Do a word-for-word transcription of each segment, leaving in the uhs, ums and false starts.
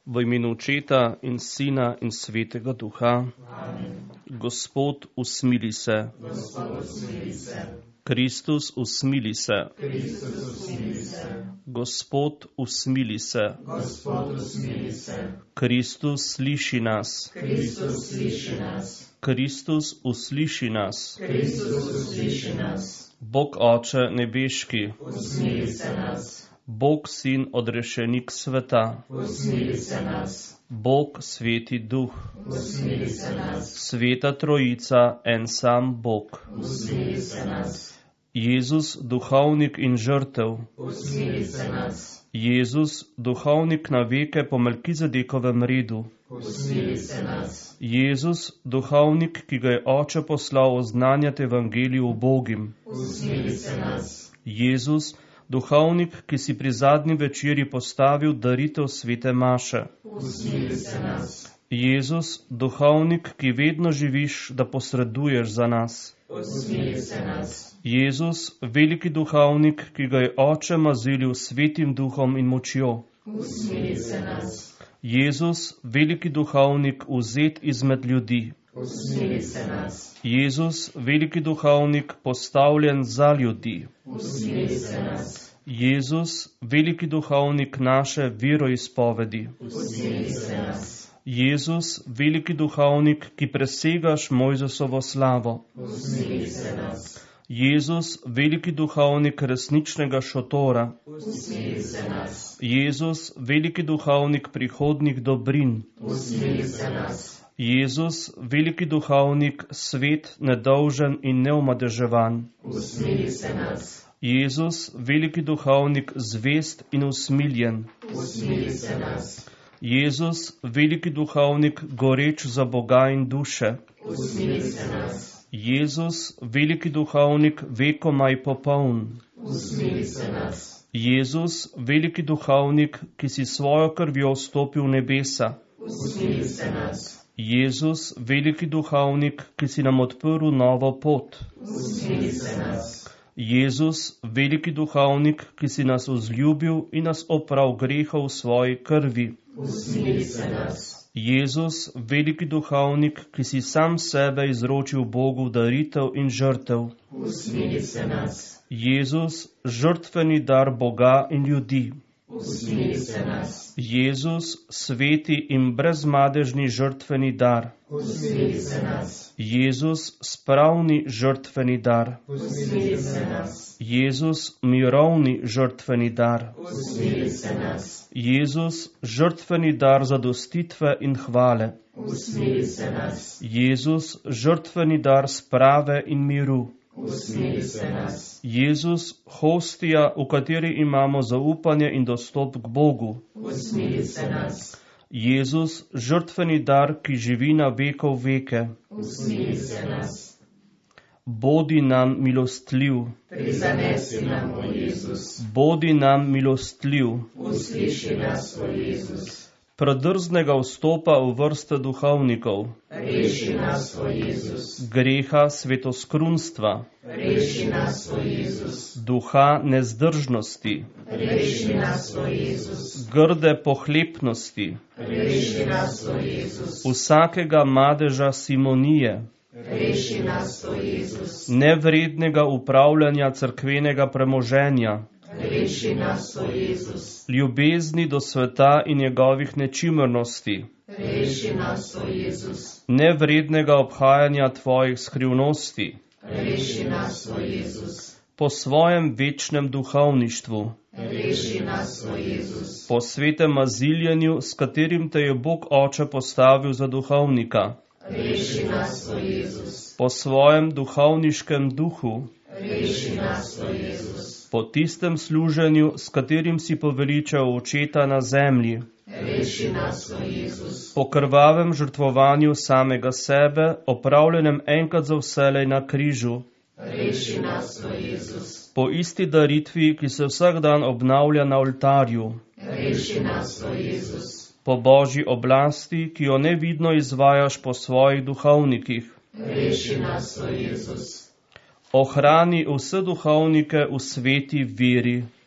V imenu Očeta in Sina in Svetega Duha. Amen. Gospod, usmili se. Gospod, usmili se. Kristus, usmili se. Kristus, usmili se. Gospod, usmili se. Gospod, usmili se. Kristus, sliši nas. Kristus, sliši nas. Kristus, usliši nas. Kristus, usliši nas. Bog Oče nebeški, Usmili se nas. Bog Sin odrešenik sveta, Usmili se nas. Bog Sveti Duh, Usmili se nas. Sveta Trojica, en sam Bog. Usmili se nas. Jezus, duhovnik in žrtev. Usmili se nas. Jezus, duhovnik na veke po Melkizedekovem redu. Usmili se nas. Jezus, duhovnik, ki ga je Oče poslal oznanjati evangelij ubogim. Usmili se nas. Jezus, duhovnik, ki si pri zadnji večeri postavil daritev svete maše. Usmili se nas. Jezus, duhovnik, ki vedno živiš, da posreduješ za nas. Usmili se nas. Jezus, veliki duhovnik, ki ga je Oče mazilil svetim duhom in močjo. Usmili se nas. Jezus, veliki duhovnik, vzet izmed ljudi. Usmili se nas. Jezus, veliki duhovnik, postavljen za ljudi. Usmili se nas. Jezus, veliki duhovnik naše veroizpovedi. Usmili se nas. Jezus, veliki duhovnik, ki presegaš Mojzesovo slavo. Usmili se nas. Jezus, veliki duhovnik resničnega šotora. Usmili se nas. Jezus, veliki duhovnik prihodnih dobrin. Usmili se nas. Jezus, veliki duhovnik, svet, nedolžen in neomadeževan. Usmili se nas. Jezus, veliki duhovnik, zvest in usmiljen. Usmili se nas. Jezus, veliki duhovnik, goreč za Boga in duše. Usmili se nas. Jezus, veliki duhovnik, vekomaj popoln. Usmili se nas. Jezus, veliki duhovnik, ki si svojo krvjo vstopil v nebesa. Usmili se nas. Jezus, veliki duhovnik, ki si nam odprl novo pot. Usmili se nas. Jezus, veliki duhovnik, ki si nas vzljubil in nas oprav grehov v svoji krvi. Usmili se nas. Jezus, veliki duhovnik, ki si sam sebe izročil Bogu v daritev in žrtev. Usmili se nas. Jezus, žrtveni dar Boga in ljudi. Usmili se nas. Jezus, sveti in brezmadežni žrtveni dar. Usmili se nas. Jezus, spravni žrtveni dar. Usmili se nas. Jezus, mirovni žrtveni dar. Usmili se nas. Jezus, žrtveni dar zadostitve in hvale. Usmili se nas. Jezus, žrtveni dar sprave in miru. Usmili se nas. Jezus, hostija, v kateri imamo zaupanje in dostop k Bogu. Usmili se nas. Jezus, žrtveni dar, ki živi na vekov veke. Usmili se nas. Bodi nam milostljiv. Prizanesi nam, o Jezus. Bodi nam milostljiv. Usliši nas, o Jezus. Predrznega vstopa v vrste duhovnikov. Reši nas, o Jezus. Greha svetoskrunstva. Reši nas, o Jezus. Duha nezdržnosti. Reši nas, o Jezus. Grde pohlepnosti. Reši nas, o Jezus. Vsakega madeža simonije. Reši nas, o Jezus. Nevrednega upravljanja cerkvenega premoženja. Reši nas, o Jezus. Ljubezni do sveta in njegovih nečimrnosti. Reši nas, o Jezus. Nevrednega obhajanja tvojih skrivnosti. Reši nas, o Jezus. Po svojem večnem duhovništvu. Reši nas, o Jezus. Po svetem maziljenju, s katerim te je Bog Oče postavil za duhovnika. Reši nas, o Jezus. Po svojem duhovniškem duhu. Reši nas, o Jezus. Po tistem služenju, s katerim si poveličal Očeta na zemlji. Reši nas, o Jezus. Po krvavem žrtvovanju samega sebe, opravljenem enkrat za vselej na križu. Reši nas, o Jezus. Po isti daritvi, ki se vsak dan obnavlja na oltarju. Reši nas, o Jezus. Po Božji oblasti, ki jo nevidno izvajaš po svojih duhovnikih. Reši nas, o Jezus. Ohrani vse duhovnike v sveti veri.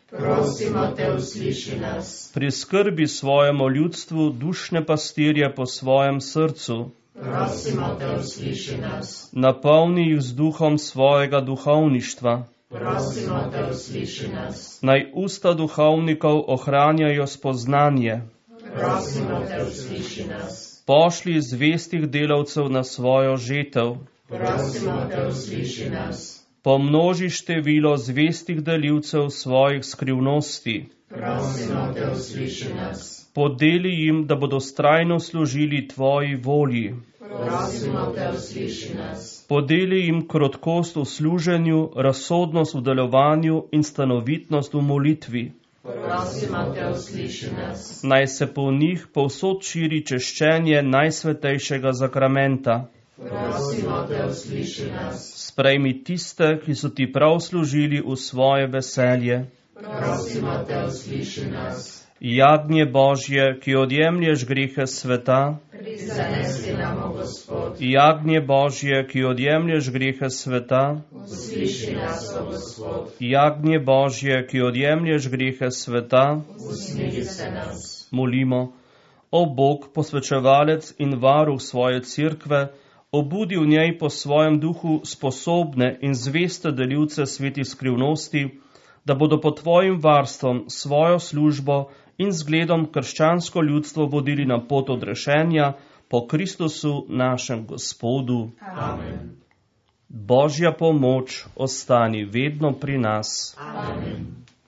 prosimo te, usliši nas. Pri skrbi svojemu ljudstvu dušne pastirje po svojem srcu. Prosimo te, usliši nas. Napolni jih z duhom svojega duhovništva. Prosimo te, usliši nas. Naj usta duhovnikov ohranjajo spoznanje. Prosimo te, usliši nas. Pošli zvestih delavcev na svojo žetev. Prosimo te, usliši nas. Pomnoži število zvestih delivcev svojih skrivnosti. Prosimo te, usliši nas. Podeli jim, da bodo vztrajno služili tvoji volji. Prosimo te, usliši nas. Podeli jim krotkost v služenju, razsodnost v delovanju in stanovitnost v molitvi. Prosimo te, usliši nas. Naj se po njih povsod širi češčenje najsvetejšega zakramenta. Prosimo te, usliši nas. Sprejmi tiste, ki so ti prav služili v svoje veselje. Prosimo te, usliši nas. Jagnje Božje, ki odjemlješ grehe sveta. Prizanesi nam, o Gospod. Jagnje Božje, ki odjemlješ grehe sveta. Usliši nas, o Gospod. Jagnje Božje, ki odjemlješ grehe sveta. Usmili se nas. Molimo, o Bog, posvečevalec in varuh svoje cerkve, obudi v njej po svojem duhu sposobne in zveste delivce svetih skrivnosti, da bodo pod tvojim varstvom svojo službo in zgledom krščansko ljudstvo vodili na pot odrešenja po Kristusu našem Gospodu. Amen. Božja pomoč ostani vedno pri nas. Amen.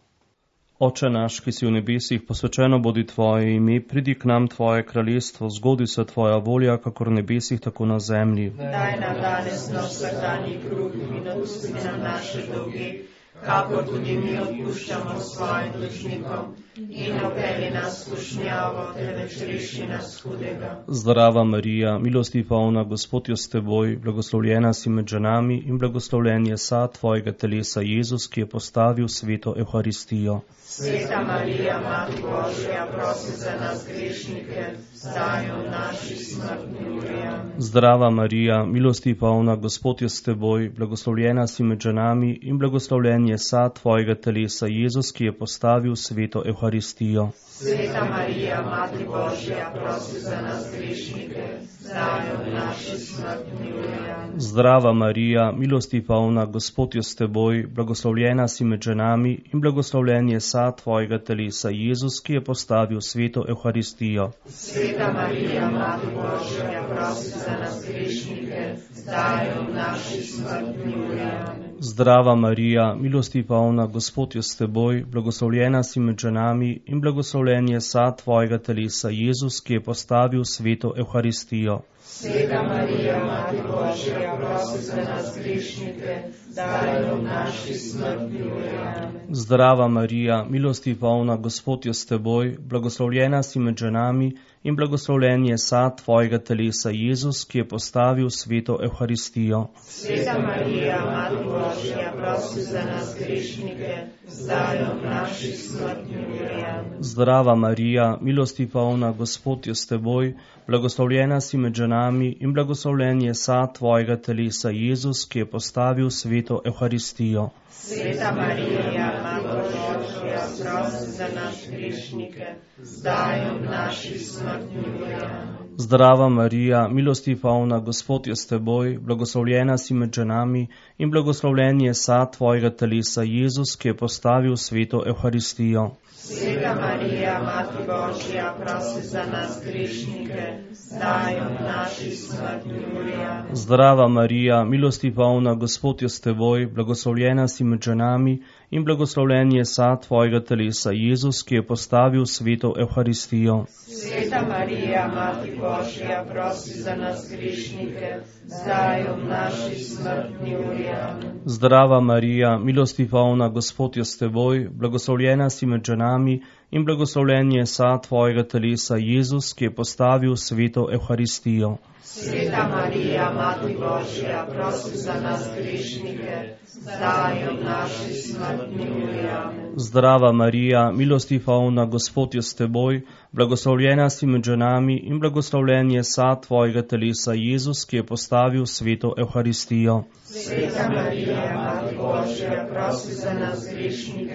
Oče naš, ki si v nebesih, posvečeno bodi tvoje ime, pridi k nam tvoje kraljestvo, zgodi se tvoja volja, kakor v nebesih, tako na zemlji. Daj nam danes naš vsakdanji kruh in odpusti nam naše dolge, kakor tudi mi odpuščamo svojim dolžnikom, in ne vpelji nas v skušnjavo, temveč reši nas hudega. Zdrava Marija, milosti polna, Gospod je s teboj, blagoslovljena si med ženami in blagoslovljen je sad tvojega telesa Jezus, ki je postavil sveto Evharistijo. Sveta Marija, Mati Božja, prosi za nas grešnike, zdaj in v naši smrtni uri. Amen. Zdrava Marija, milosti polna, Gospod je s teboj, blagoslovljena si med ženami in blagoslovljen je sad tvojega telesa Jezus, ki je postavil sveto Evharistijo. Sveta Marija, Mati Božja, prosi za nas grešnike, zdaj in v naši smrtni uri. Amen. Zdrava Marija, milosti polna, Gospod je s teboj, blagoslovljena si med ženami in blagoslovljen je sad tvojega telesa Jezus, ki je postavil sveto Evharistijo. Sveta Marija, Mati Božja, prosi za nas grešnike, zdaj in v naši smrtni uri. Amen. Zdrava Marija, milosti polna, Gospod je s teboj, blagoslovljena si med ženami in blagoslovljen je sad tvojega telesa Jezus, ki je postavil sveto Evharistijo. Sveta Marija, Mati Božja, prosi za nas grešnike, zdaj in v naši smrtni uri. Amen. Zdrava Marija, milosti polna, Gospod je s teboj, blagoslovljena si med ženami in blagoslovljen je sad tvojega telesa Jezus, ki je postavil sveto Evharistijo. Sveta Marija, Mati Božja, prosi za nas grešnike, zdaj in v naši smrtni uri. Amen. Zdrava Marija, milosti polna, Gospod je s teboj, blagoslovljena si med ženami in blagoslovljen je sad tvojega telesa Jezus, ki je postavil sveto Evharistijo. Sveta Marija, Mati Božja, prosi za nas grešnike, zdaj in v naši smrtni uri. Amen. Zdrava Marija, milosti polna, Gospod je s teboj, blagoslovljena si med ženami in blagoslovljen je sad tvojega telesa Jezus, ki je postavil sveto Evharistijo. Sveta Marija, Mati Božja, prosi za nas grešnike, zdaj in v naši smrtni uri. Amen. Zdrava Marija, milosti polna, Gospod je s teboj, blagoslovljena si med ženami in blagoslovljen je sad tvojega telesa Jezus, ki je postavil sveto Evharistijo. Sveta Marija, Mati Božja, prosi za nas grešnike, zdaj in v naši smrtni uri. Amen. Zdrava Marija, milosti polna, Gospod je s teboj, blagoslovljena si med ženami in blagoslovljen je sad tvojega telesa Jezus, ki je postavil sveto Evharistijo. Sveta Marija, Mati Božja, prosi za nas grešnike, zdaj in v naši smrtni uri. Amen. Zdrava Marija, milosti polna, Gospod je s teboj, blagoslovljena si med ženami in blagoslovljen je sad tvojega telesa Jezus, ki je postavil sveto Evharistijo. Sveta Marija, Mati Božja, prosi za nas grešnike,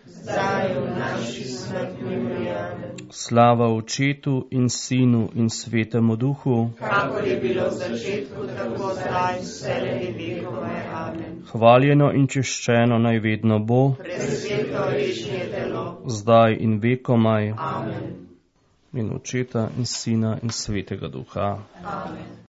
zdaj v naši smrtni uri. Amen. Slava Očetu in Sinu in Svetemu Duhu, Kakor je bilo v začetku, tako zdaj, vselej in vekoma. Amen. hvaljeno in češčeno naj vedno bo, Presveto rešnje telo. zdaj in vekomaj, Amen. in Očeta in Sina in Svetega Duha. Amen.